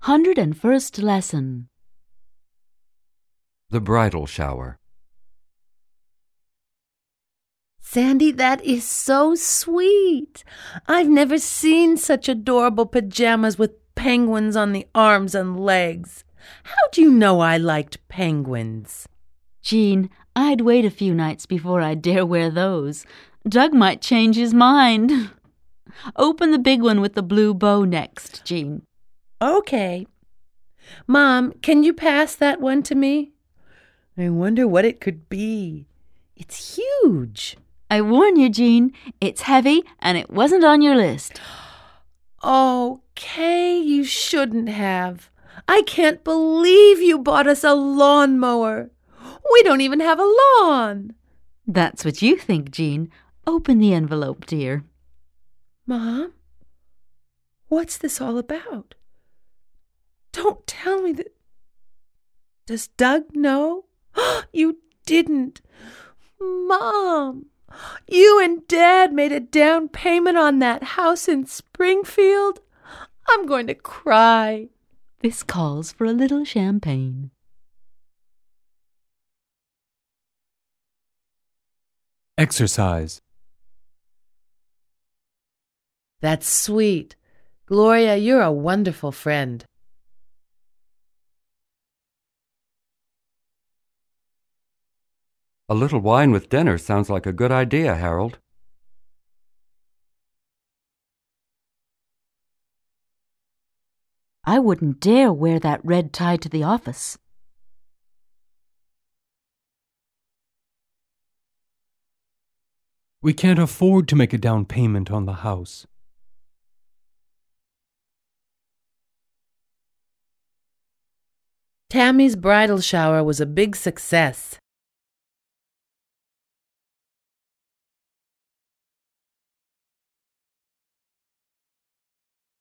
101st Lesson. The Bridal Shower. Sandy, that is so sweet. I've never seen such adorable pajamas with penguins on the arms and legs. How'd you know I liked penguins? Jean, I'd wait a few nights before I'd dare wear those. Doug might change his mind. Open the big one with the blue bow next, Jean. Okay. Mom, can you pass that one to me? I wonder what it could be. It's huge. I warn you, Jean, it's heavy and it wasn't on your list. Oh, Kay, you shouldn't have. I can't believe you bought us a lawnmower. We don't even have a lawn. That's what you think, Jean. Open the envelope, dear. Mom, what's this all about? Don't tell me that. Does Doug know? You didn't. Mom, you and Dad made a down payment on that house in Springfield. I'm going to cry. This calls for a little champagne. Exercise. That's sweet. Gloria, you're a wonderful friend. A little wine with dinner sounds like a good idea, Harold. I wouldn't dare wear that red tie to the office. We can't afford to make a down payment on the house. Tammy's bridal shower was a big success.